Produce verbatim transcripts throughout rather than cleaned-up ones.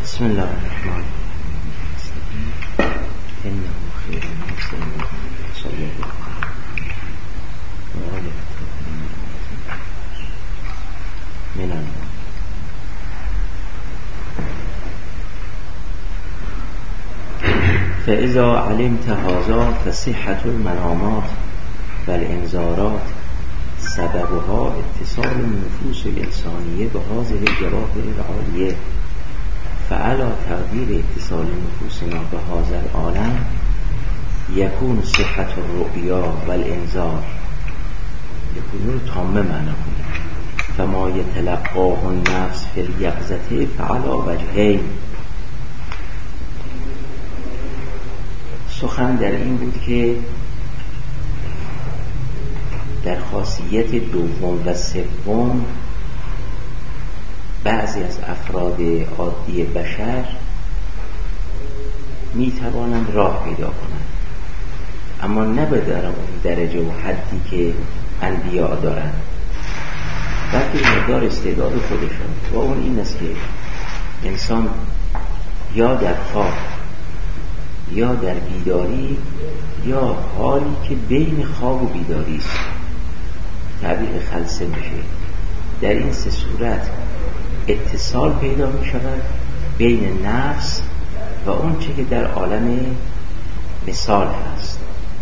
بسم الله الرحمن الرحیم. انه خیر مسلم صلی الله علیه من الله. فاذا علمت هذا فصحة المنامات والانذارات سببها اتصال النفوس الانسانیه به هذه الجواهر العالیه، فعلى تقدیر اتصال نفوسنا به هذا العالم یکون صحة الرؤیا والانذار. یکون رو تامه معنی کنیم. فما یتلقاه النفس فی الیقظة فعلى وجهین. سخن در این بود که در خاصیت دوم و سوم بعضی از افراد عادی بشر می توانند راه پیدا کنند، اما نه به در اون درجه و حدی که انبیاء دارند، بلکه مقدار استعداد خودشون. و اون این است که انسان یا در خواب یا در بیداری یا حالی که بین خواب و بیداری است، تعبیر خلسه میشه، در این سه صورت اتصال پیدا می شود بین نفس و اون چه که در عالم مثال هست.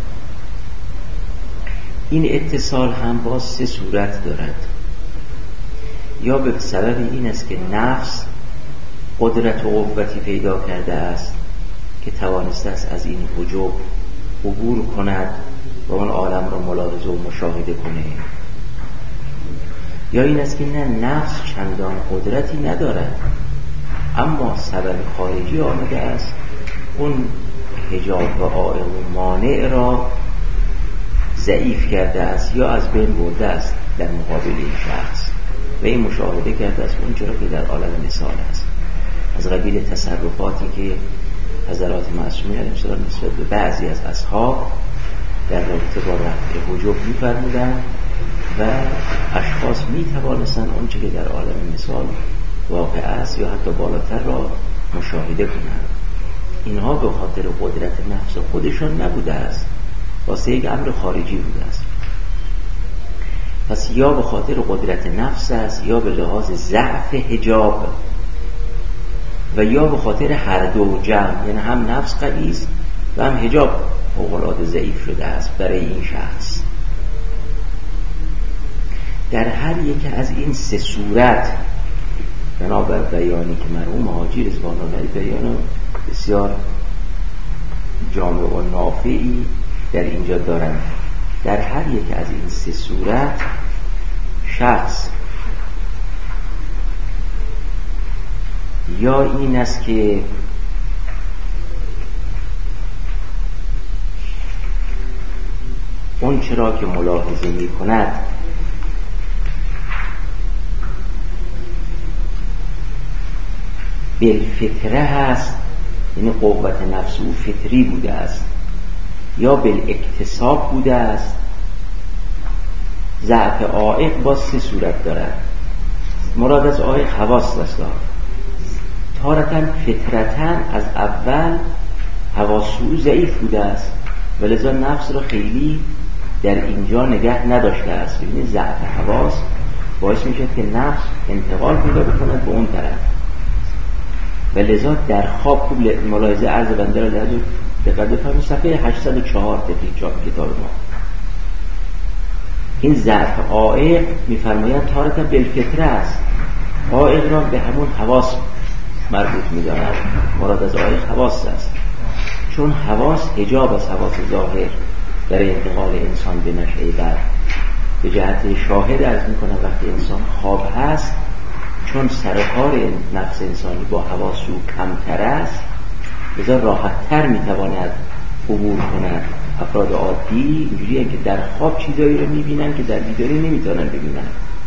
این اتصال هم باز سه صورت دارد. یا به سبب این است که نفس قدرت و قوتی پیدا کرده است که توانسته است از این حجب عبور کند و اون عالم را ملاحظه و مشاهده کنه، یا این است که نه، نفس چندان قدرتی ندارد، اما سبب خارجی آمده است اون حجاب و عائق و مانع را ضعیف کرده است یا از بین برده است در مقابل این شخص و این مشاهده کرده است اون چرا که در عالم مثال است، از قبیل تصرفاتی که حضرات معصومین علیهم السلام نسبت به بعضی از اصحاب در رابطه با رفع حجب می‌فرمودند و اشخاص می توانستند اون چه که در عالم مثال واقع است یا حتی بالاتر را مشاهده کنند. اینها به خاطر قدرت نفس خودشان نبوده است، واسه یک امر خارجی بوده است. پس یا به خاطر قدرت نفس است یا به لحاظ ضعف حجاب و یا به خاطر هر دو جمع، یعنی هم نفس قوی است و هم حجاب فوق‌العاده ضعیف شده است برای این شخص. در هر یک از این سه صورت بنابر بیانی که مرحوم حاجی رضوان الله بیان بسیار جامع و نافعی در اینجا دارند، در هر یک از این سه صورت شخص یا این است که اون چرا که ملاحظه می کند بالفطره هست، یعنی قوت نفس او فطری بوده است، یا بالاکتساب بوده است. ضعف عائق با سه صورت دارد. مراد از عائق حواس است. تارتاً فطرتاً از اول حواس او ضعیف بوده است و لذا نفس را خیلی در اینجا نگه نداشته است. یعنی ضعف حواس باعث میشه که نفس انتقال پیدا بکند به اون طرف و لذا در خواب خوب ملاحظه عرض بنده را لحظه دقت بفرمایید. صفحه هشتصد و چهار تفسیر چاپ کتاب ما این ضعف عائق میفرمایند تارتا بالفطره است. عائق را به همون حواس مربوط می‌دارد. مراد از عائق حواس است، چون حواس حجاب از حواس ظاهر برای انتقال انسان به نشأه بعد. به جهت شاهد عرض می‌کنم وقتی انسان خواب هست، چون سرکار نفس انسانی با حواس او کمتر است، لذا راحت‌تر می‌تواند عبور کند. افراد عادی اینجوریه که در خواب چیزایی رو می‌بینن که در بیداری نمی‌تونن ببینن.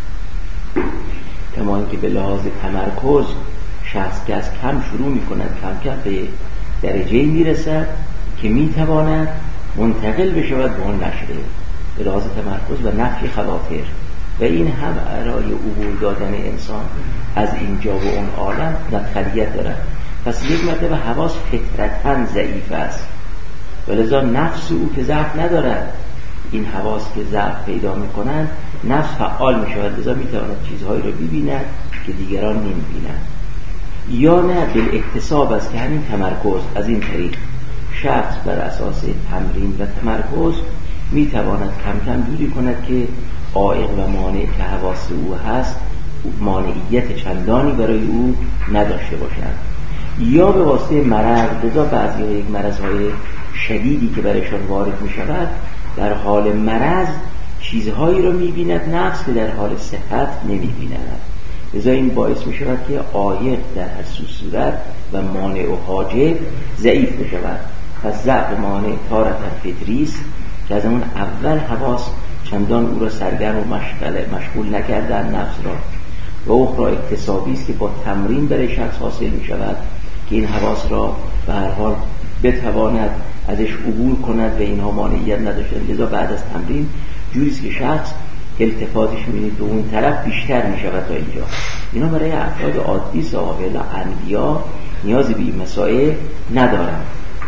کما اینکه به لحاظ تمرکز شخص که از کم شروع می‌کند کم کم به درجه‌ای می‌رسد که می‌تواند منتقل بشود به اون نشأه به لحاظ تمرکز و نفی خواطر. و این هم برای عبور دادن انسان از اینجا و اون عالم مدخلیت دارد. پس یک مرتبه حواس فطرتاً ضعیف است، ولذا نفس او که ضعف ندارد، این حواس که ضعف پیدا میکنند نفس فعال میشود، لذا میتواند چیزهایی رو ببیند که دیگران نمیبینند. یا نه بالاکتساب است که همین تمرکز، از این طریق شخص بر اساس تمرین و تمرکز میتواند کم کم جوری کند که عائق و مانع که حواس او هست مانعیت چندانی برای او نداشته باشند. یا به واسطه مرض، لذا بعضی ها یک مرضهای شدیدی که برایشان وارد می شود در حال مرض چیزهایی را می بیند نفس که در حال صحت نمی بیند، لذا این باعث می شود که عایق در هر سو صورت و مانع و حاجب ضعیف بشود. پس ضعف مانع تارتاً فطری است که از اون اول حواس چندان او را سرگرم و مشغول نکردن نفس را، و اخرى اکتسابی است که با تمرین برای شخص حاصل می شود که این حواس را به هر حال بتواند ازش عبور کند و اینها مانعیت نداشته. لذا بعد از تمرین جوریست که شخص التفاتش می‌بینید به اون طرف بیشتر می شود تا اینجا. اینا برای افراد عادی صاحب انبیا نیازی به این مسائل ندارند.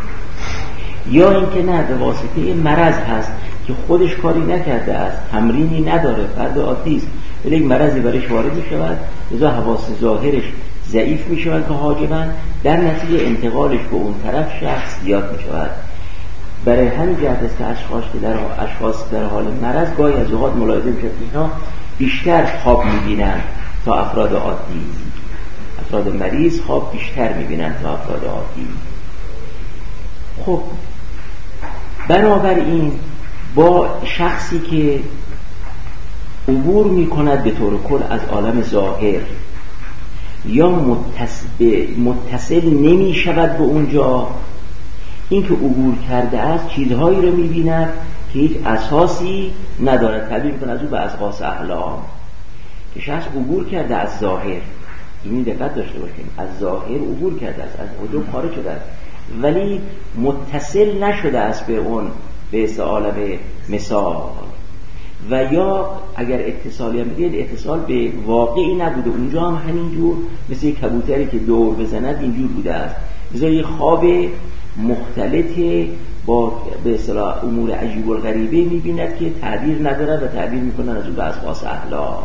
یا اینکه نه به واسطه مرض هست که خودش کاری نکرده است، تمرینی نداره، فرد عادی است، ولی یک مرضی برایش وارد می شود، لذا حواس ظاهرش ضعیف می شود که حاجباً در نتیجه انتقالش به اون طرف شخص زیاد می شود. برای همین جهت است که اشخاص که در اشخاص در حال مرض گاهی از اوقات ملاحظه می شود اینا بیشتر خواب می بینند تا افراد عادی. افراد مریض خواب بیشتر می بینند تا افراد عادی. خب بنابراین با شخصی که عبور می کند به طور کل از عالم ظاهر یا متصل, متصل نمی شود به اونجا، این که عبور کرده است چیزهایی رو می بیند که هیچ اساسی ندارد، تعبیر می کند از او به ازقاص احلام. که شخص عبور کرده از ظاهر، این دقت داشته باشیم، از ظاهر عبور کرده است، از حجب خارج شده است، ولی متصل نشده است به اون به عالم مثال. و یا اگر اتصالی هم بگید اتصال به واقعی نبوده، اونجا هم همینجور مثل یک کبوتری که دور بزند اینجور بوده است. مثلا یک خواب مختلط با به اصطلاح امور عجیب و غریبه می‌بیند که تعبیر ندارد و تعبیر می‌کنن از اون به ازقاص احلام.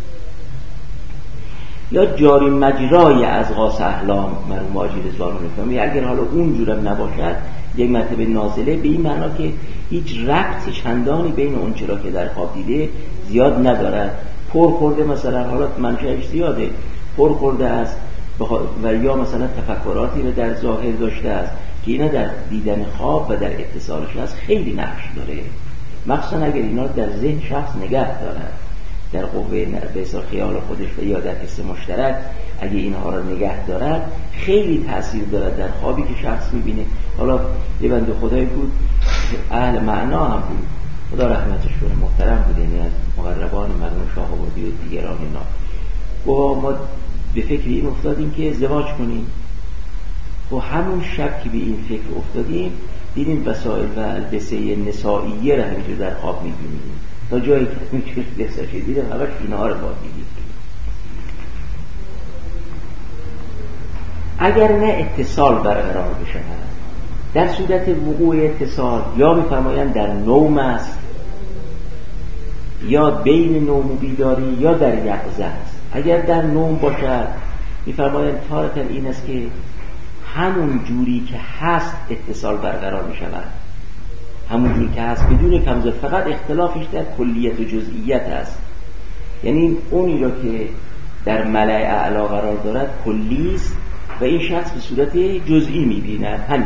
یا جاری مجرای ازقاص احلام مرحوم حاجی رضوان می‌فهمی، اگر حالا اونجورم نباشد یک مرتبه نازله به این معنا که هیچ ربط چندانی بین اون چرا که در خواب دیده زیاد ندارد، پر خورده مثلا حالات منشأش زیاده، پر خورده است و یا مثلا تفکراتی رو در ظاهر داشته است که اینا در دیدن خواب و در اتصالش هست خیلی نقش داره، مخصوصا اگر اینا در ذهن شخص نگه دارد، در قوه به اصطلاح خیال خودش و یا در حس مشترک اگه اینها را نگه دارد خیلی تأثیر دارد در خوابی که شخص میبینه. حالا یه بنده خدایی بود اهل معنا هم بود، خدا رحمتش کنه، محترم بود، یعنی از مقربان مرحوم شاه آبادی و دیگران اینا. و ما به فکر این افتادیم که ازدواج کنیم و همون شب که به این فکر افتادیم دیدیم وسایل و البسه نسائیه را همینجور در خواب میبینیم تا جایی که میشه دستش دیدیم همش اینها رو با دیدیم. اگر نه اتصال برقرار بشه، در صورت وقوع اتصال یا میفرمایند در نوم است یا بین نوم و بیداری یا در یقظه است. اگر در نوم باشد میفرمایند تارتاً این است که همون جوری که هست اتصال برقرار می شود، همون جوری که هست بدون کمزور، فقط اختلافش در کلیت و جزئیت است. یعنی اونی را که در ملأ اعلی قرار دارد کلی است و این شخص به صورت جزئی می بیند. همین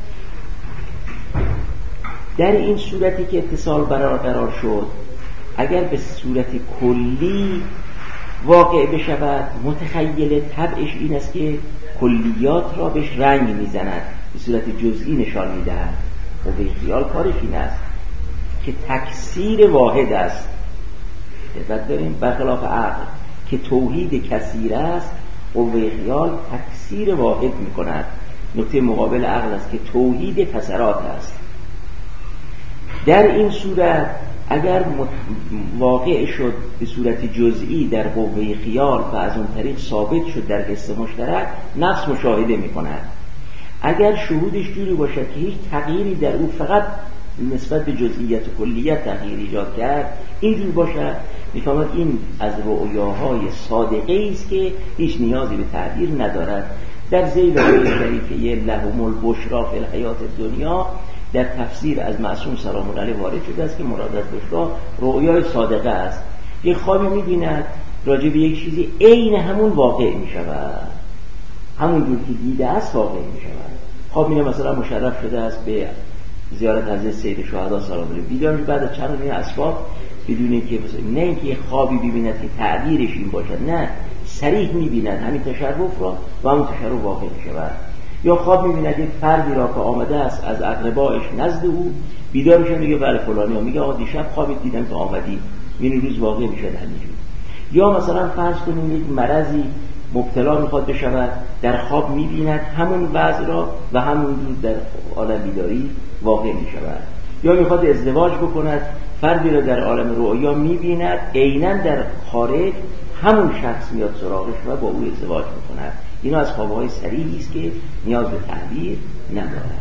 در این صورتی که اتصال برقرار شد اگر به صورت کلی واقع بشود، متخیل طبعش این است که کلیات را بهش رنگ میزند، به صورت جزئی نشان میدهد. و به خیال کارش این است که تکثیر واحد است، دقت داریم، برخلاف عقل که توحید کثیر است، قوه خیال تکثیر واحد میکند. نکته مقابل عقل است که توحید کثرات است. در این صورت اگر واقع شد به صورت جزئی در قوه خیال و از اون طریق ثابت شد در حس مشترک، نفس مشاهده میکند. اگر شهودش جوری باشد که هیچ تغییری در او فقط نسبت به جزئیت و کلیت تغییر ایجاد کرد، اینجور باشد، میفهمد این از رؤیاهای صادقه است که هیچ نیازی به تعبیر ندارد. در ذیل آیه شریفه لهم البشری فی الحیات الدنیا در تفسیر از معصوم سلام الله علیه وارد شده است که مراد از بشری رؤیای صادقه است. یک خوابی می‌بیند راجع به یک چیزی عین همون واقع می‌شود، همون جور که دیده است واقع می‌شود. خواب می‌بینه مثلا مشرف شده است به زیارت حضرت سید شهدا سلام الله، بیدار بعد از چند روز اسباب بدون که نه اینکه یک خوابی ببیند که تعبیرش این باشد، نه صریح می‌بیند همین تشرف را و همون تشرف واقع می‌شود. یا خواب می‌بیند یک فردی را که آمده است از اقربایش نزد او، بیدار میشه میگه بله فلانی، میگه آقا دیشب خوابت دیدم که آمدی، این روز واقع میشه همینجوری. یا مثلا فرض کنیم یک مرضی مبتلا میخواد بشود، در خواب می‌بیند همون وضع را و همون روز در عالم بیداری واقع می‌شود. یا میخواد ازدواج بکند، فردی را در عالم رؤیا می‌بیند عیناً در خارج همون شخص میاد سراغش و با او ازدواج می‌کند. اینا از خواب‌های صریحی است که نیاز به تعبیر ندارد.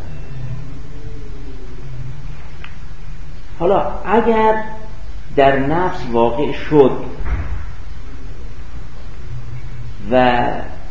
حالا اگر در نفس واقع شد و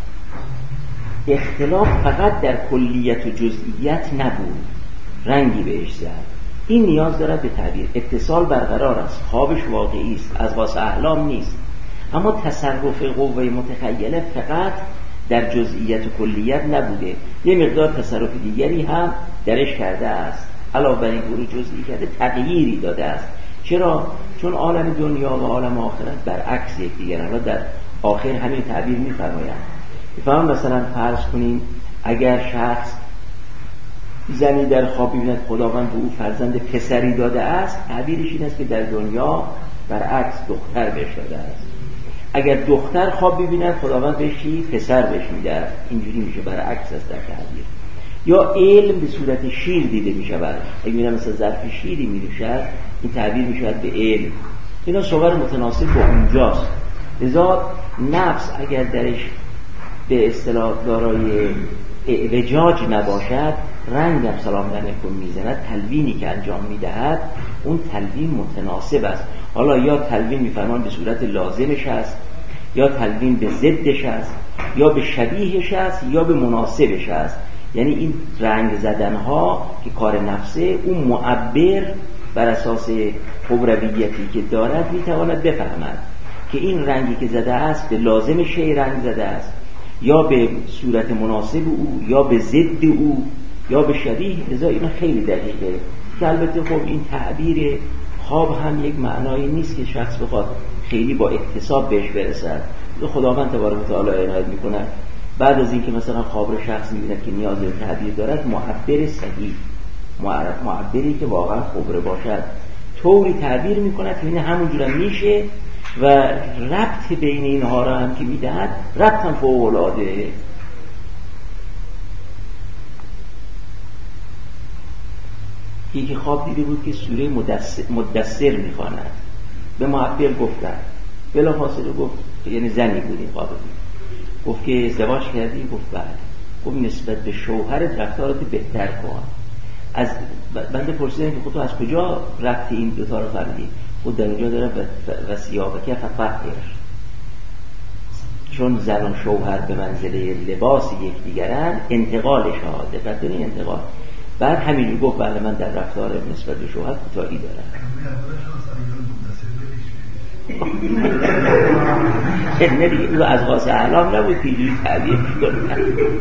اختلاف فقط در کلیت و جزئیت نبود، رنگی بهش زد، این نیاز دارد به تعبیر. اتصال برقرار است، خوابش واقعی است، از واسه احلام نیست، اما تصرف قوه متخیله فقط در جزئیت و کلیت نبوده، یه مقدار تصرف دیگری هم درش کرده است، علاوه بر این گروه جزئی کرده، تغییری داده است. چرا؟ چون عالم دنیا و عالم آخرت برعکس یکدیگرند و در آخر همین تعبیر می‌فرمایند. می‌فهمم مثلا فرض کنیم اگر شخص زنی در خواب ببیند خداوند به او فرزند پسری داده است، تعبیرش این است که در دنیا برعکس دختر بهش داده است. اگر دختر خواب ببیند خداوند بهش پسر بهش میده، اینجوری میشه، برعکس است در تعبیر. یا علم به صورت شیر دیده میشود، اگه میرم مثلا ظرف شیری میریشد، این تعبیر میشود به علم. اینا صور متناسب با اونجاست. لذا نفس اگر درش به اصطلاح دارای اعوجاج نباشد، رنگ هم سلام علیکم میزند، تلوینی که انجام میدهد اون تلوین متناسب است. حالا یا تلوین میفرمان به صورت لازمش است، یا تلوین به ضدش است، یا به شبیهش است، یا به مناسبش است. یعنی این رنگ زدنها که کار نفسه، اون معبر بر اساس خبرویتی که دارد میتواند بفهمد که این رنگی که زده است به لازم شی رنگ زده است، یا به صورت مناسب او، یا به ضد او، یا به شبیه. لذا اینا خیلی دقیقه که البته خب این تعبیر خواب هم یک معنایی نیست که شخص بخواد خیلی با اکتساب بهش برسد. خداوند تبارک و تعالی عنایت میکنه بعد از اینکه مثلا خواب رو شخص میبیند که نیاز به تعبیر دارد، معبر صحیح، معبری که واقعا خبره باشد، طوری تعبیر میکند که این همونجور هم میشه و ربط بین اینها را هم که میدهد ربط هم فوق العاده. یکی خواب دیده بود که سوره مدثر, مدثر میخواند، به معبر گفتن، بلا فاصله گفت، یعنی زنی بود این خواب بود، گفت که ازدواج کردی؟ گفت بله. گفت نسبت به شوهرت رفتارات بهتر کن. از بنده پرسیدم که خود تو از کجا ربط این دوتا رو فهمیدی؟ خود در اونجا داره و سیابه فقط چون زن و شوهر به منزله لباس یک دیگرن، انتقال شهاده دقت این انتقال. بعد همین گفت بله من در رفتار نسبت به شوهر کوتاهی دارم. نه دیگه او از غاص اعلام نبود که اینجوری تعبیر کنه.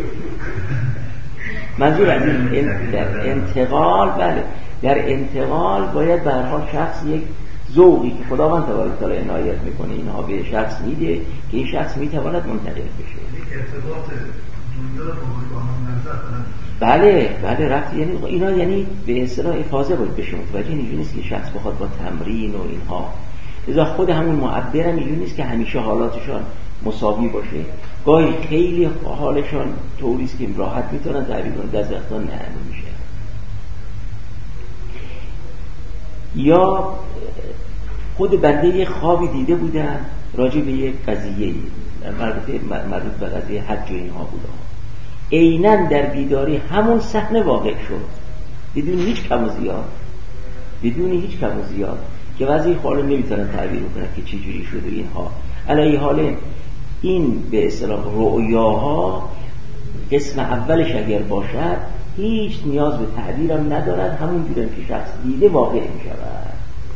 منظور از این در انتقال، بله در انتقال باید به هر حال شخص یک ذوقی که خداوند تبارک و تعالی عنایت میکنه اینها به شخص میده که این شخص میتواند منتقل بشه. ارتباط دنیا رو با هم نزد. بله بله رفت، یعنی اینا یعنی به اصطلاح افاضه باید بشه متوجه. اینجوری نیست که شخص بخواد با تمرین و اینها، لذا خود همون معبر هم اینجوری نیست که همیشه حالاتشان مساوی باشه. گاهی خیلی حالشان طوریست که راحت میتونن تعبیر کنن، در وقتا نه میشه. یا خود بنده یه خوابی دیده بودن راجع به یک قضیه مربوط به قضیه حج و اینها بوده، عیناً در بیداری همون صحنه واقع شد بدون هیچ کم و زیاد، بدون هیچ کم و زیاد که وضعی حالا نمیتونن تعبیر کنن که چی جوری شد و اینها. علی حال این به اصطلاح رؤیاها قسم اولش اگر باشد هیچ نیاز به تعبیرم ندارد، همون جوری که شخص دیده واقع میشود.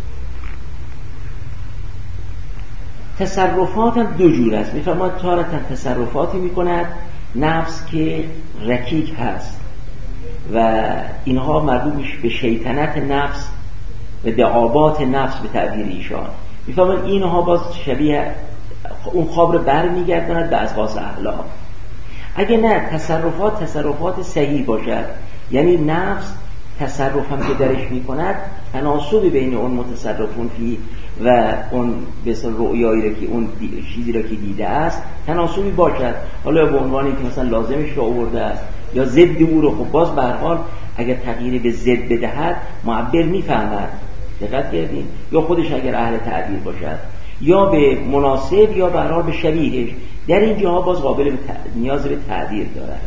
تصرفات هم دو جور است. میفرماید تارتاً تصرفاتی میکند نفس که رکیک هست و اینها مربوط میشه به شیطنت نفس و دعابات نفس به تعبیر ایشان. میفرماید اینها باز شبیه اون خواب رو بر میگرداند به اشخاص احلام. اگه نه تصرفات تصرفات صحیح باشد، یعنی نفس تصرف هم که درش میکند تناسب بین اون متصرفون فی و اون به اصطلاح رؤیایی را که اون چیزی را که دیده است تناسبی باشد، حالا به عنوانی که مثلا لازمش را آورده است یا ضد او رو، خب باز به هر حال اگر تغییر به ضد بدهد معبر میفهمد، دقت کردین، یا خودش اگر اهل تعبیر باشد یا به مناسب یا به هر حال به شبیهش، در این جاها باز قابل به نیاز به تعبیر دارد.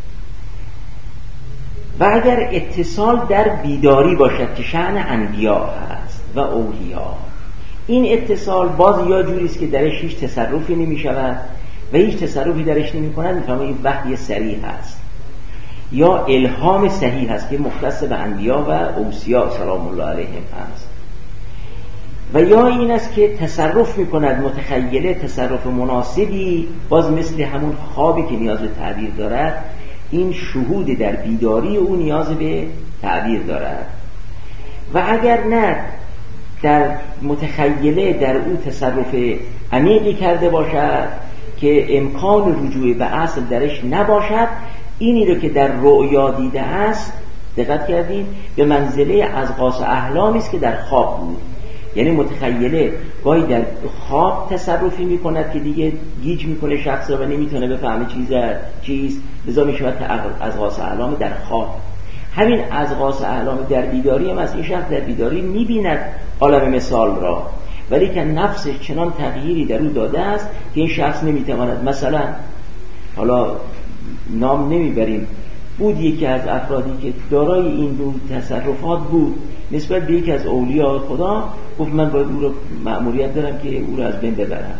و اگر اتصال در بیداری باشد که شأن انبیا هست و اولیا، این اتصال باز یا جوری است که درش هیچ تصرفی نمی شود و هیچ تصرفی درش نمی کند، میفهمه این وحی صریح هست یا الهام صحیح هست که مختص به انبیا و اوصیا سلام الله علیهم هست، و یا این است که تصرف می کند متخیله تصرف مناسبی، باز مثل همون خوابی که نیاز به تعبیر دارد، این شهود در بیداری او نیاز به تعبیر دارد. و اگر نه در متخیله در او تصرف عمیقی کرده باشد که امکان رجوع به اصل درش نباشد، اینی رو که در رؤیا دیده است، دقت کردین، به منزله ازغاث احلامی است که در خواب بود. یعنی متخیله گاهی در خواب تصرفی میکند که دیگه گیج میکنه شخص رو و نمیتونه بفهمه چیز چیست، لذا میشود ازغاث احلام در خواب. همین ازغاث احلام در بیداری هم از این شخص در بیداری میبیند عالم مثال را، ولی که نفسش چنان تغییری در او داده است که این شخص نمیتواند. مثلا حالا نام نمیبریم، بود یکی از افرادی که دارای این دو تصرفات بود نسبت به یکی از اولیاء خدا، گفت من باید او رو مأموریت دارم که او رو از بین ببرم.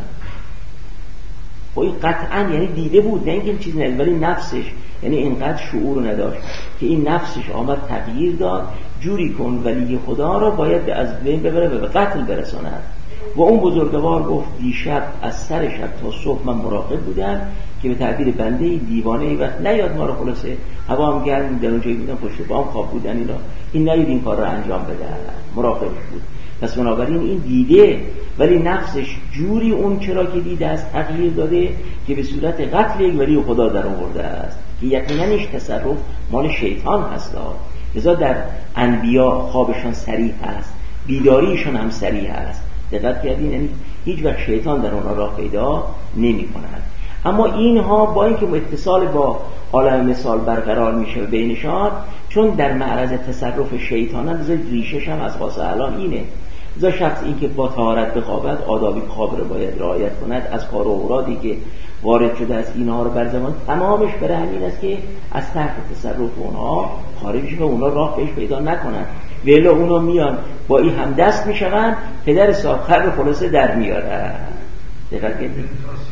خب این قطعا یعنی دیده بود، نه اینکه چیز نه، ولی نفسش یعنی اینقدر شعور نداشت که این نفسش آمد تغییر داد، جوری کن ولی خدا را باید از بین ببره و به قتل برساند. و اون بزرگوار گفت دیشب از سر شب تا صبح من مراقب بودم که به تعبیر بنده دیوانه ای وقت نیاد ما رو، خلاصه هوا هم گرم در اونجایی بودم، پشت بام خواب بودن اینا، این نیاد این کار رو انجام بده، مراقبش بود. پس بنابراین این دیده، ولی نفسش جوری اون چرا که دیده است تغییر داده که به صورت قتل یک ولی خدا در آورده است که یقیناًش تصرف مال شیطان هست. لذا در انبیا خوابشان صریح است، بیداریشان هم صریح است. دقت کردین؟ یعنی هیچ وقت شیطان در اونها راه پیدا نمی کند. اما اینها با اینکه اتصال با عالم مثال برقرار میشه بینشان، چون در معرض تصرف شیطانند، لذا ریشش هم از خاص الان اینه. لذا شخص این که با طهارت بخوابد آدابی خواب رو باید رعایت کند، از کار و اورادی که وارد شده است اینها رو بر زمان تمامش برای همین است که از تحت تصرف اونها خارج شه و اونها راه بهش پیدا نکنند، ولی اونها میان با این هم دست میشوند، پدر ساخر رو خلاصه در میاره. دقت کردید؟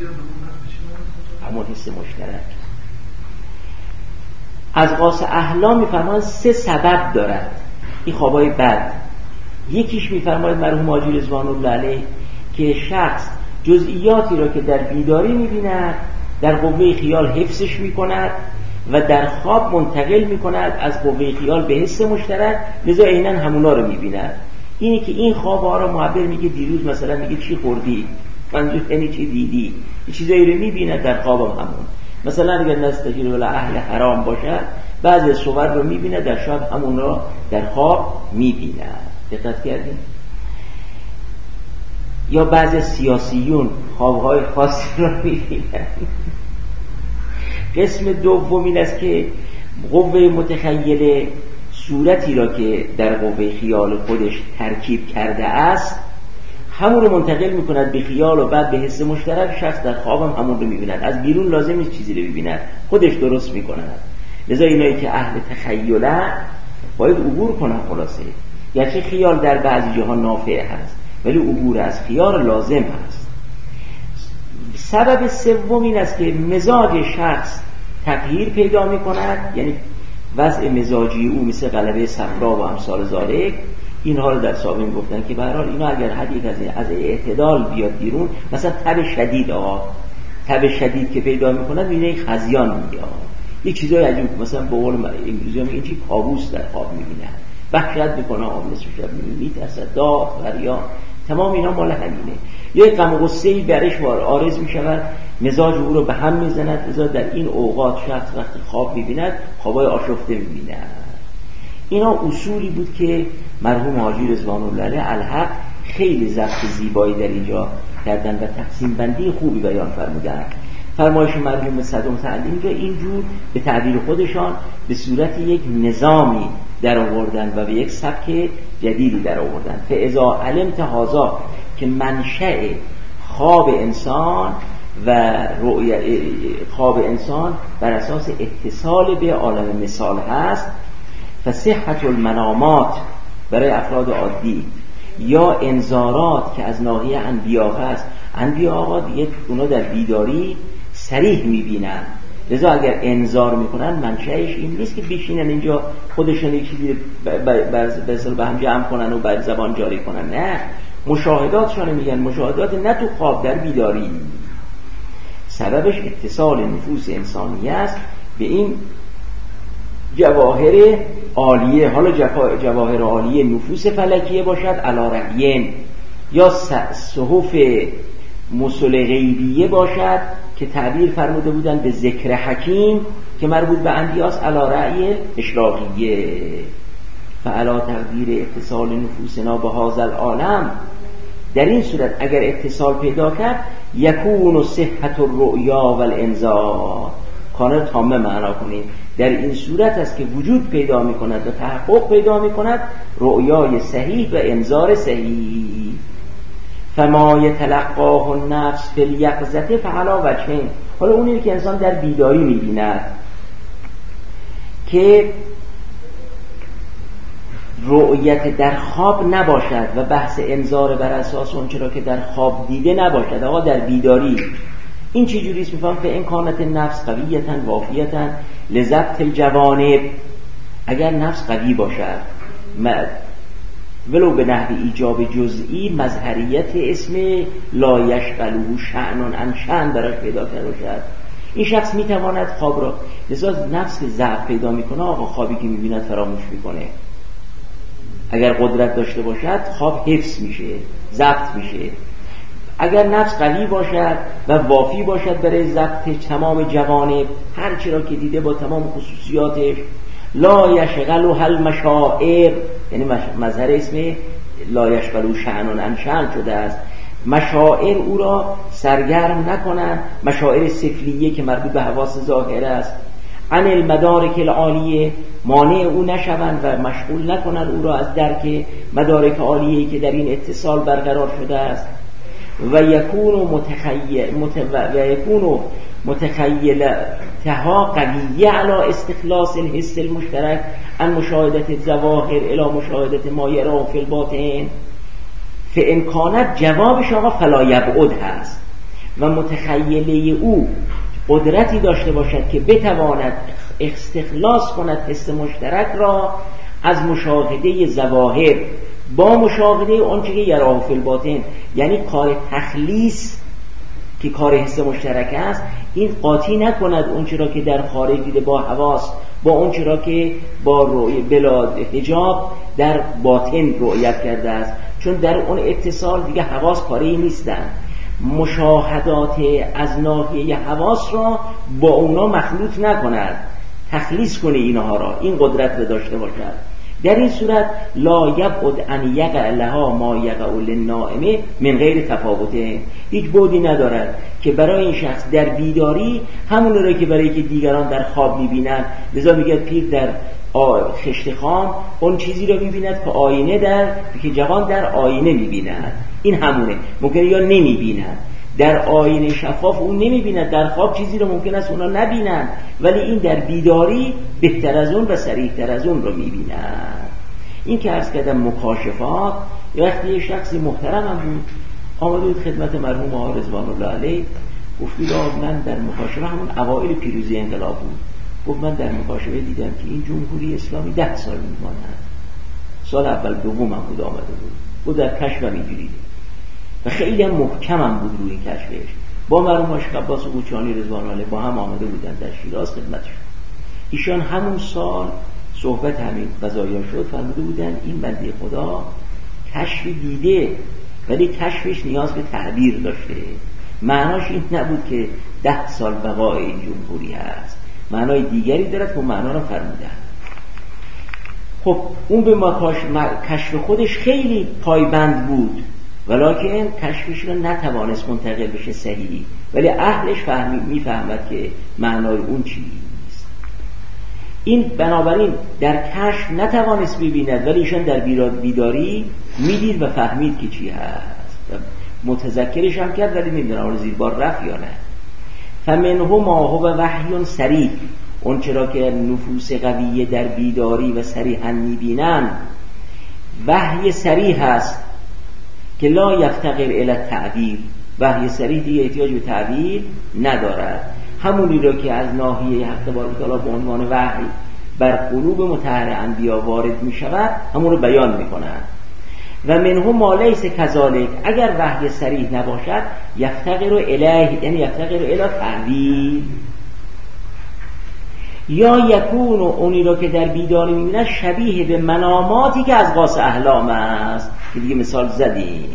همون حس مشترک. از قاس احلام میفرماید سه سبب دارد این خوابای بد. یکیش میفرماید مرحوم حاجی رضوان الله علیه که شخص جزئیاتی را که در بیداری میبیند در قوه خیال حفظش میکند و در خواب منتقل میکند از قوه خیال به حس مشترک، لذا عیناً همونا رو میبیند. اینی که این خوابها را معبر میگه دیروز مثلا میگه چی خوردی، منظور یعنی چی دیدی، این چیزایی رو میبیند در خوابم همون. مثلا اگر نستجیر ولا اهل حرام باشد بعضی صور رو میبیند در شب همون را در خواب میبیند. دقت کردیم؟ یا بعضی سیاسیون خوابهای خاصی رو میبینند. قسم دوم این است که قوه متخیله صورتی را که در قوه خیال خودش ترکیب کرده است همون رو منتقل میکند به خیال و بعد به حس مشترک. شخص در خواب هم همون رو میبیند، از بیرون لازم نیست چیزی رو ببیند، خودش درست میکند. لذا اینایی که اهل تخیله باید عبور کنن. خلاصه گرچه خیال در بعضی جاها نافع هست ولی عبور از خیال لازم هست. سبب سوم این است که مزاج شخص تغییر پیدا میکند، یعنی وضع مزاجی او مثل غلبه صفرا و امثال ذالک. اینها رو در سابق گفتن که به هر حال اینا اگر حدیث از از اعتدال بیاد بیرون، مثلا تب شدید آقا تب شدید که پیدا میکنه میبینه خزیان میگه، یه چیزای عجیب، مثلا به قول انگلیسی‌ها میگن چی کابوس در خواب میبینه، وحشت میکنه، آملس میشه، میترسه، داد فریاد، تمام اینا مال همینه. یه غم و غصه‌ای برش عارض میشود، مزاج او رو به هم میزند. لذا در این اوقات شخص وقتی خواب میبیند خوابای آشفته میبیند. اینا اصولی بود که مرحوم حاجی رضوان الله علیه الحق خیلی ضبط زیبایی در اینجا کردن و تقسیم بندی خوبی بیان فرمودن. فرمایش مرحوم صدوق تعلیم اینجا اینجور به تعبیر خودشان به صورت یک نظامی در آوردن و به یک سبک جدیدی در آوردن. فاذا علمت هذا که منشأ خواب انسان و رؤیا خواب انسان بر اساس اتصال به عالم مثال هست، فصحت المنامات برای افراد عادی یا انذارات که از ناحیه انبیا هست، انبیا آقا دیگه اونا در بیداری صریح میبینن. لذا اگر انذار میکنن منشأش این نیست که بشینن اینجا خودشون یک چیزی به هم جمع کنن و بعد زبان جاری کنن، نه، مشاهداتشون میگن، مشاهدات نه تو خواب، در بیداری. سببش اتصال نفوس انسانی است به این جواهر عالیه، حالا جواهر عالیه نفوس فلکیه باشد علی رأیین، یا صحف مسل غیبیه باشد که تعبیر فرموده بودن به ذکر حکیم که مربوط به انبیاست، علی رأی اشراقیه. فعلا تقدیر اتصال نفوسنا به هذا العالم، در این صورت اگر اتصال پیدا کرد یکون صحت الرؤیا والانذار، کانه تامه معنا کنید، در این صورت است که وجود پیدا می کند و تحقق پیدا می کند رؤیای صحیح و انذار صحیح. فما یتلقاه النفس فی الیقظه فعلی وجهین، حالا اونی که انسان در بیداری می بیند که رؤیت در خواب نباشد و بحث انذار بر اساس اون چرا که در خواب دیده نباشد، آقا در بیداری این چه جوری است؟ میفهم فإن کانت النفس قویتا وافیتا لضبط الجوانب، اگر نفس قوی باشد ولو به نحو ایجاب جزئی، مظهریت اسم لا یشغله شأن عن شأن براش پیدا کرده باشد، این شخص میتواند خواب را، لذا نفس که ضعف پیدا میکنه آقا خوابی که میبیند فراموش میکنه. اگر قدرت داشته باشد خواب حفظ میشه، ضبط میشه. اگر نفس قوی باشد و وافی باشد برای ضبط تمام جوانب، هر چی را که دیده با تمام خصوصیاتش، لا یشغله المشاعر، یعنی مظهر اسم لا یشغله شأن عن شأن شده است، مشاعر او را سرگرم نکنند، مشاعر سفلیه که مربوط به حواس ظاهر است، عن المدارک العالیه، مانع او نشوند و مشغول نکنند او را از درک مدارک عالیه که در این اتصال برقرار شده است. و یکون متخیل متو... و یکون متخیل تها قویه علی استخلاص الحس المشترک عن مشاهدت الظواهر الی مشاهدت ما یراه فی الباطن. فإن کانت، جوابش آقا فلا یبعد هست، و متخیله او قدرتی داشته باشد که بتواند استخلاص کند حس مشترک را از مشاهده ظواهر با مشاهده آنچه که یراه فی الباطن، یعنی کار تخلیص که کار حس مشترک است، این قاطی نکند اونچه را که در خارج دیده با حواس با اونچه را که با رؤیه بلا حجاب در باطن رؤیت کرده است، چون در اون اتصال دیگه حواس کاری نیستن. مشاهدات از ناحیه حواس را با اونا مخلوط نکند، تخلیص کنه اینها را، این قدرت را داشته باشد. در این صورت لا یبعد ان یقع لها ما یقع للنائم من غیر تفاوته، هیچ بعدی ندارد که برای این شخص در بیداری همون رو که برای که دیگران در خواب میبینند، لذا میگه پیر در خشت خام اون چیزی رو میبیند که آینه در که جوان در آینه میبیند، این همونه. ممکنه یا نمیبیند، در آینه شفاف اون نمیبیند، در خواب چیزی رو ممکن است اونا نبینند، ولی این در بیداری بهتر از اون و صریح‌تر از اون رو میبیند. این که عرض کردم مکاشفات، وقتی یه شخصی محترم هم بود آمده بود خدمت مرحوم آقا رضوان الله علیه، گفتید آقا من در مکاشفه همون اوایل پیروزی انقلاب بود، گفت من در مکاشفه دیدم که این جمهوری اسلامی ده سال میماند. سال اول دوم هم بود آمده بود بود در کشف هم اینجوری و خیلی هم محکم هم بود روی این کشفش. با مرحوم آشق عباس قوچانی رضوان الله با هم آمده بودن در شیراز خدمتشون. ایشان همون سال صحبت همین قضایا شد، فرموده بودن این بنده خدا کشف دیده ولی کشفش نیاز به تعبیر داشته. معناش این نبود که ده سال بقای این جمهوری هست، معنای دیگری دارد که معنا رو فرمودن. خب اون به مکاش کشف خودش خیلی پایبند بود، ولکن کشفش رو نتوانست منتقل بشه صحیح، ولی اهلش فهمی میفهمد که معنای اون چیست. این بنابراین در کشف نتوانست ببیند، ولی ایشان در بیداری میدید و فهمید که چی هست، متذکرش هم کرد، ولی نمیدونم اون زیر بار رفت یا نه. فمنه ما هو وحی صریح، اون چرا که نفوس قویه در بیداری و صریحا میبینن وحی صریح هست که لا یفتقر الی التعبیر، وحی صریح دیگه احتیاج به تعبیر ندارد. همونی رو که از ناحیه حق تبارک و تعالی به عنوان وحی بر قلوب مطهر انبیا وارد می شود همون رو بیان می کند. و منه ما لیس کذالک، اگر وحی صریح نباشد یفتقر الیه، یعنی یفتقر الی تعبیر، یا یکون اونی رو که در بیداری می بیند شبیه به مناماتی که از قاص احلام است که دیگه مثال زدیم.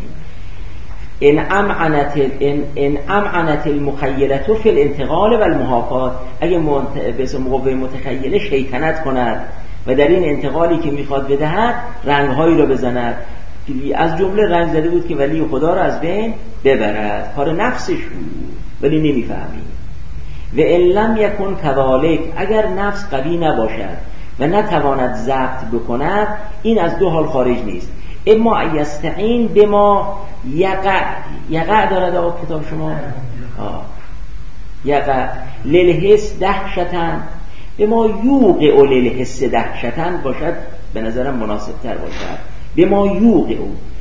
ان امعنت ان ان امعنت المخیلة فی الانتقال و المحاکات، اگه به اسم قوه متخیله شیطنت کند و در این انتقالی که میخواد بدهد رنگهایی رو بزند، از جمله رنگ زده بود که ولی خدا رو از بین ببرد، کار نفسش بود ولی نمیفهمید. و ان لم یکن کذالک، اگر نفس قوی نباشد و نتواند ضبط بکند، این از دو حال خارج نیست. اما یستعین بما یقع، یقع دارد آقا کتاب شما آه. یقع للحس دهشتن، بما یوقع للحس دهشتن باشد به نظرم مناسب تر باشد. بما یوقع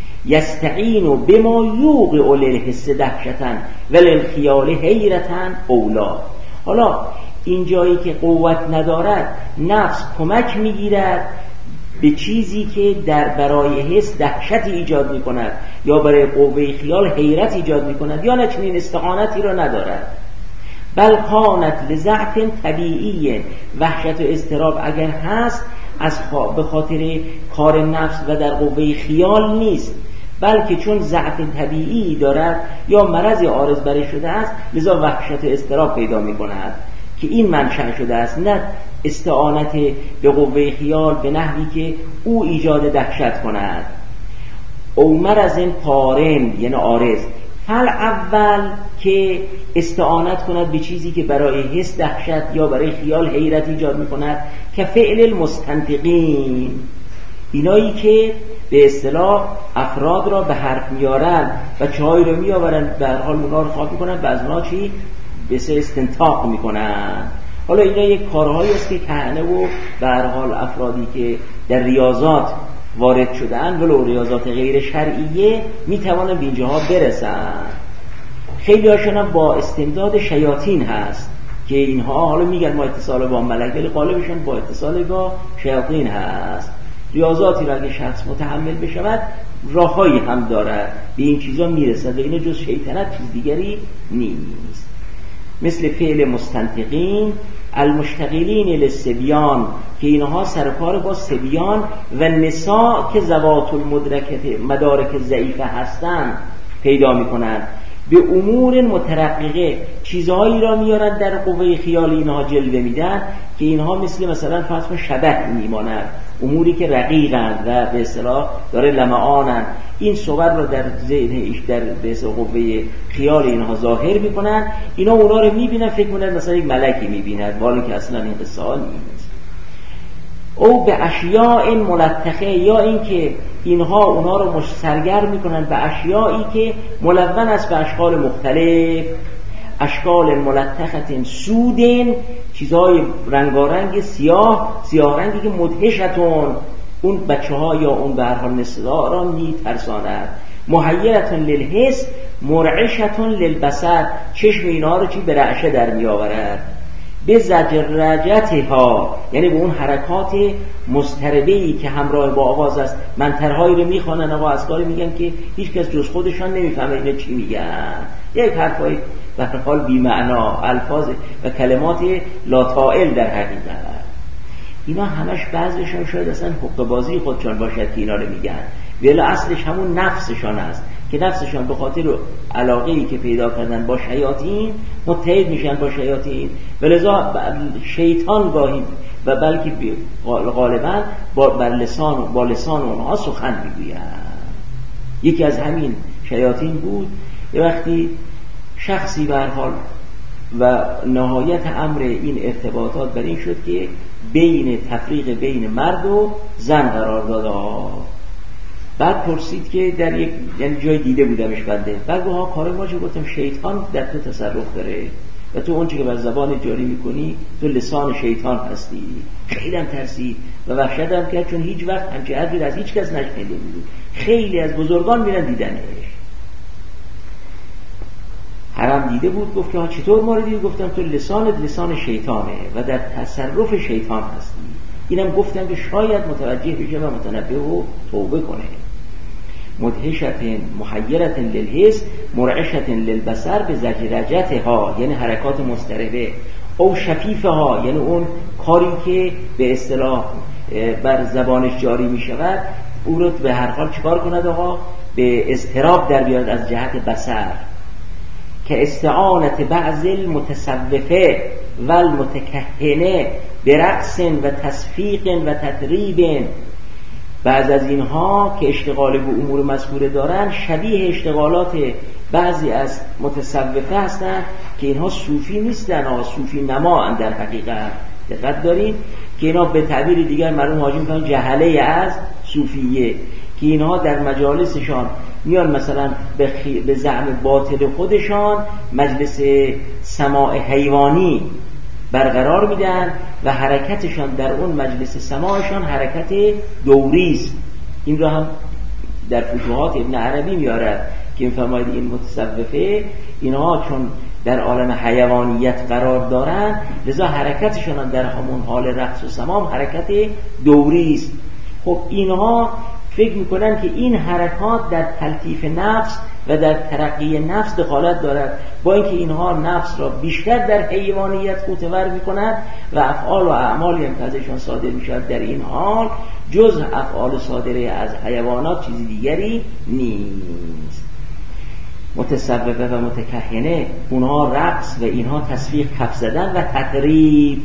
یستعین بما یوقع للحس دهشتن وللخیال حیرتن اولا. حالا این جایی که قوت ندارد نفس کمک میگیرد به چیزی که در برای حس دهشت ایجاد می کند یا برای قوه خیال حیرت ایجاد می کند، یا نه چنین استقامتی را ندارد. بل کانت لضعف طبیعی، وحشت و اضطراب اگر هست از به خاطر کار نفس و در قوه خیال نیست، بلکه چون ضعف طبیعی دارد یا مرض عارض برش شده است، لذا وحشت و اضطراب پیدا می کند که این منشأ شده است، نه استعانت به قوه خیال به نحوی که او ایجاد دهشت کند. او مرض قارن یعنی عارض، فل اول که استعانت کند به چیزی که برای حس دهشت یا برای خیال حیرت ایجاد می کند، که فعل المستنطقین، اینایی که به اصطلاح افراد را به حرف میارن و چای رو میآورن به هر حال اونا رو خواب میکنن، بعض اونا چی به سه استنطاق میکنن. حالا اینا یک کارهایی است که کهنه و به هر حال افرادی که در ریاضات وارد شدن ولو ریاضات غیر شرعیه میتوانن به اینجاها برسن. خیلی هاشون هم با استمداد شیاطین هست که اینها حالا میگن ما اتصال با ملک، ولی غالبشون با اتصال با شیاطین هست. ریاضاتی را اگه شخص متحمل بشود راههایی هم دارد به این چیزا میرسد و این جز شیطنت چیز دیگری نیست. مثل فعل مستنطقین المشتغلین للصبیان که اینها سرکار با صبیان و نساء که ذوات المدرکت مدارک ضعیفه هستند پیدا میکنند. به امور مترققه، چیزهایی را میارن در قوه خیال اینها جلوه میدن که اینها مثل مثلا فرض کن شبح میمانند، اموری که رقیقند و به اصطلاح داره لمعانند، این صور را در ذهنش در به اصطلاح قوه خیال اینها ظاهر میکنن، اینا اونا رو میبینن فکر میکنن مثلا یک ملکی میبیند، ولی که اصلا این قصه ها نیست. او به اشیاء ملتخه، یا اینکه اینها اونا رو سرگرم میکنن به اشیایی که ملون است به اشکال مختلف، اشکال ملتخه سودن، چیزهای رنگارنگ سیاه سیاه رنگی که مدهشتون اون بچه ها یا اون به هر حال نسلا را میترساند، محیرتون للحس مرعشتون للبصر، چشم اینها رو چی به رعشه در میآورد، به زجرجتها، یعنی به اون حرکات مضطربه‌ای که همراه با آواز است. منترهایی رو میخوانن آقا اسکاری میگن که هیچ کس جز خودشان نمیفهمه اینا چی میگن، یک حرفای به هر حال بی معنا، الفاظ و کلمات لا طائل در حقیقت. اینا همش بعضیشون شاید اصلا حقه بازی خودشان باشد که اینا رو میگن، ولی اصلش همون نفسشان است که نفسشان به خاطر علاقه‌ای که پیدا کردن با شیاطین متحد میشن با شیاطین، ولذا شیطان گاهی و بلکه غالبا با بر لسان با لسان اونها سخن میگوید. یکی از همین شیاطین بود. یه وقتی شخصی به هر حال و نهایت امر این ارتباطات بر این شد که بین تفریق بین مرد و زن قرار داد. بعد پرسید که در یک یعنی جای دیده بودمش بنده، بعد گفت ها کار ما چه؟ گفتم شیطان در تو تصرف داره و تو اون چی که بر زبان جاری میکنی تو لسان شیطان هستی. خیلی هم ترسید و وحشت هم کرد، چون هیچ وقت همچه حرفی از هیچ کس نشنیده بود. خیلی از بزرگان میرن دیدنش. حرم دیده بود، گفت که ها چطور ما رو دید؟ گفتم تو لسانت لسان شیطانه و در تصرف شیطان هستی. اینم گفتم که شاید متوجه بشه و متنبه و توبه کنه. مدهشت محیرت للحس مرعشت للبصر به زجرجتها، یعنی حرکات مضطربه، او شفیفها، یعنی اون کاری که به اصطلاح بر زبانش جاری می شود او رو به هر حال چکار کند آقا؟ به اضطراب در بیارد از جهت بصر. که استعانت بعض المتصوفه و المتکهنه برقص و تصفیق و تطریب، بعض از اینها که اشتغال به امور مذکوره دارن شبیه اشتغالات بعضی از متصوفه هستن که اینها صوفی نیستن، ها صوفی نما در حقیقت. دقت دارین که اینا به تعبیر دیگر مرحوم حاجی میگن جهله از صوفیه، که اینها در مجالسشان میان مثلا به, خی... به زعم باطل خودشان مجلس سماع حیوانی برقرار میدن و حرکتشان در اون مجلس سماعشان حرکت دوری است. این را هم در فتوحات ابن عربی میارد که میفرماید این متصوفه اینها چون در عالم حیوانیت قرار دارن لذا حرکتشان در همون حال رقص و سماع حرکت دوری است. خب اینها فکر میکنن که این حرکات در تلطیف نفس و در ترقی نفس دخالت دارد، با اینکه اینها نفس را بیشتر در حیوانیت خوتور میکنند و افعال و اعمالی هم که ازشان صادر میشود در این حال جز افعال صادره از حیوانات چیزی دیگری نیست. متصوفه و متکهنه اونها رقص و اینها تصفیق کف زدن و تقریب.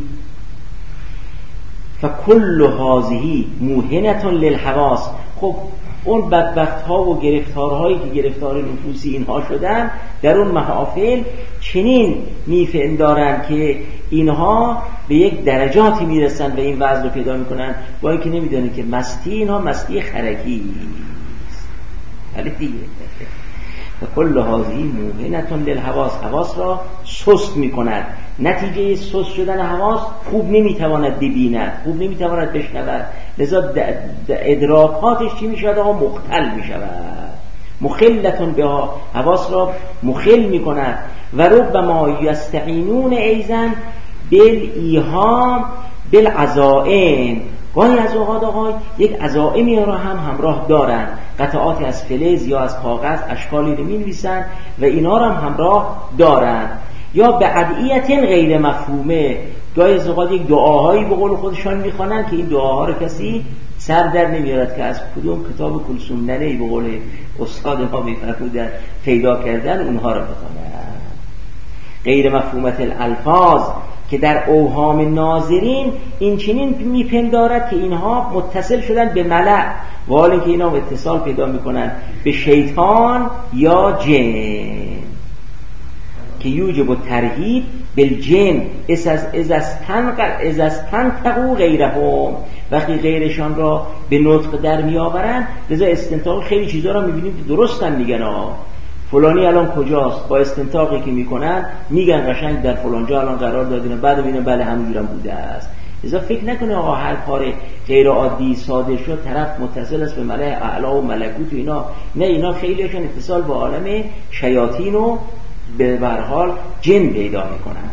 فکل هذه موهنة للحواس. خب اون بدبخت ها و گرفتارهایی که گرفتار نفوسی اینها شدن در اون محافل چنین میفندارن که اینها به یک درجاتی میرسن و این وضع رو پیدا میکنن، با اینکه نمیدونه که مستی اینها مستی خرکی است. ولی دیگه کل هذه موهنة للحواس، حواس را سست میکند. نتیجه سست شدن حواس خوب نمیتواند ببیند، خوب نمیتواند بشنود، لذا ادراکاتش چی میشود آقا؟ مختل میشود. مخلتون به حواس را مخل میکند. و ربما یستعینون ایضا بالایهام بالعزائم. گاهی از اوقات آقای یک عزائمی را هم همراه دارن، قطعاتی از فلز یا از کاغذ اشکالی رو می‌نویسن و اینا را هم همراه دارن. یا به ادعیت غیر مفهومه، گاهی از اوقات یک دعاهایی به قول خودشان میخوانن که این دعاها رو کسی سر در نمیارد که از کدوم کتاب کلثوم ننهی به قول استاد ما میفرمودن پیدا کردن اونها را بخونن. غیر مفهومت الالفاظ که در اوهام ناظرین این چنین میپندارد که اینها متصل شدن به ملأ، و حال اینکه اینها اتصال پیدا میکنن به شیطان یا جن که یوجب و ترهیب بالجن از از از استنطقوا غیرهم، وقتی غیرشان را به نطق در میآورند لذا استنطاق خیلی چیزا را میبینیم که درستن میگن آه فلانی الان کجاست، با استنطاقی که میکنن میگن قشنگ در فلان جا الان قرار دادین، بعد میبینن بله همونجورم بوده است. لذا فکر نکنه آقا هر کار غیر عادی صادر شد طرف متصل است به ملأ اعلی و ملکوت و اینا، نه، اینا خیلیشون اتصال با عالم شیاطین و به هر حال جن پیدا میکنن.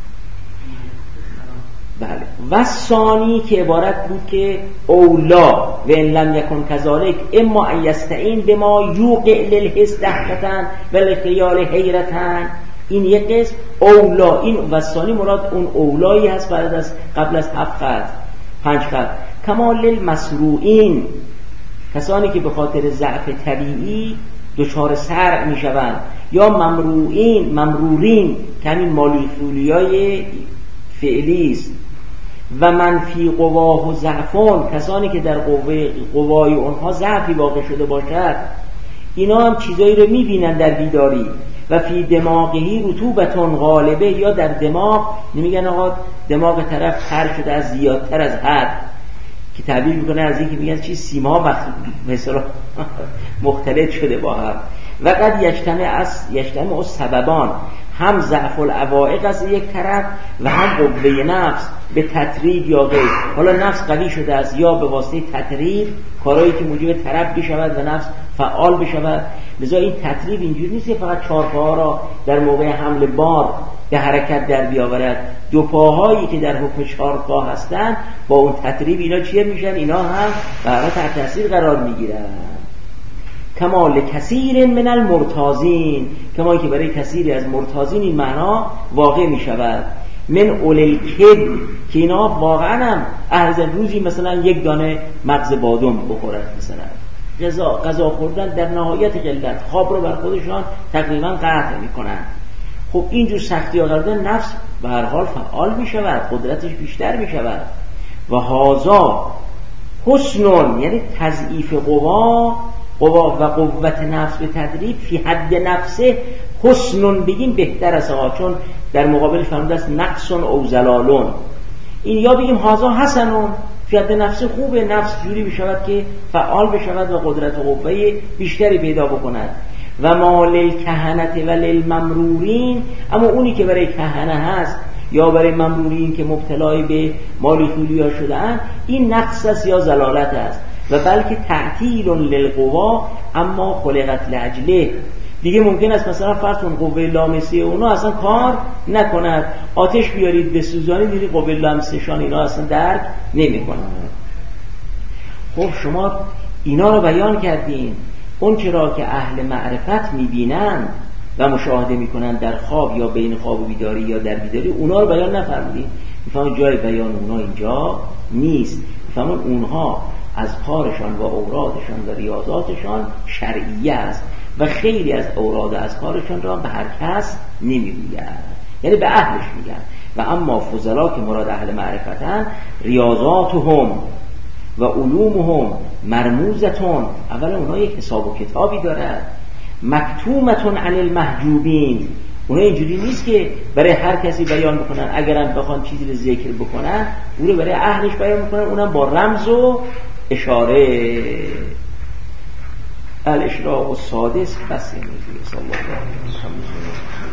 بله. و ثانی که عبارت بود که اولا و ان لم یکن کذالک اما ان یستعین بما یوقع للحس دهشتن و لخیال حیرتن، این یک قسم اولا. این و ثانی مراد اون اولایی هست بعد از قبل از هفت خط پنج خط. کمال للمسروعین، کسانی که به خاطر ضعف طبیعی دچار صرع میشوند، یا ممروعین ممرورین که همین مالیفولیای فعلی است. و منفی قواه و ضعفان، کسانی که در قوه قوای اونها ضعفی واقع شده باشد، اینا هم چیزایی رو میبینن در بیداری. و فی دماغی رطوبتون غالبه، یا در دماغ نمیگن آقا دماغ طرف تر شده از زیادتر از حد، که تعبیر میکنه از این که میگن چی سیما مثلا مختلط شده با هم. و قد یجتمع از یجتمع از سببان، هم ضعف العوائق از یک طرف و هم قوه نفس به تطریب یا غیر. حالا نفس قوی شده است یا به واسطه تطریب، کارهایی که موجب طرب بشود و نفس فعال بشود. لذا این تطریب اینجوری نیست که فقط چهار پاها را در موقع حمل بار به حرکت در بیاورد، دو پاهایی که در حکم چهار پا هستند با اون تطریب اینا چیه میشن؟ اینا هم برای تحت تاثیر قرار میگیرن. کمال کثیر من المرتازین، کما که برای کثیری از مرتازین این معنا واقع می شود. من اول کبر، که اینا واقعا هم اهل روزی مثلا یک دانه مغز بادم بخورن، مثلا غذا غذا خوردن در نهایت قلت، خواب رو بر خودشان تقریبا قطع می کنن. خب اینجور سختی ها کردن نفس به هر حال فعال می شود، قدرتش بیشتر می شود. و هازا حسنون، یعنی تضعیف قوا قوا و قوت نفس به تدریب فی حد نفسه حسنون بگیم بهتر است آقا، چون در مقابل فرموده است نقصون او زلالون. این یا بگیم هازا حسنون فی حد نفسه خوبه، نفس جوری بشود که فعال بشود و قدرت و قوه بیشتری پیدا بکند. و ما للکهنت و للممرورین، اما اونی که برای کهنه هست یا برای ممرورین که مبتلای به مالیکولیا شده‌اند، این نقص است یا زلالت است. و بلکه تعطیل للقوا اما خلقت لاجله. دیگه ممکن است مثلا فرض کن قوه لامسه اونا اصلا کار نکند، آتش بیارید بسوزانید دیدید قوه لامسه‌شان اینا اصلا درک نمی‌کنند. خب شما اینا رو بیان کردین، اون چرا که اهل معرفت می‌بینند و مشاهده می‌کنند در خواب یا بین خواب و بیداری یا در بیداری، اونا رو بیان نفرمودید. می‌فهمید جای بیان اونا اینجا نیست. می‌فهمید اونها از کارشان و اورادشان و ریاضاتشان شرعیه است و خیلی از اوراد و از کارشان را به هر کس نمیگویند، یعنی به اهلش میگن. و اما فضلا که مراد اهل معرفتن، ریاضاتهم و علومهم مرموزتون، اولا اونها یک حساب و کتابی دارن، مکتومتون عن المحجوبین، اونها اینجوری نیست که برای هر کسی بیان بکنن، اگرم بخوان چیزی رو ذکر بکنن اون رو برای اهلش بیان بکنن، اونم با رمز و اشاره. الاشراق السادس بس. صلی الله علیه و سلم.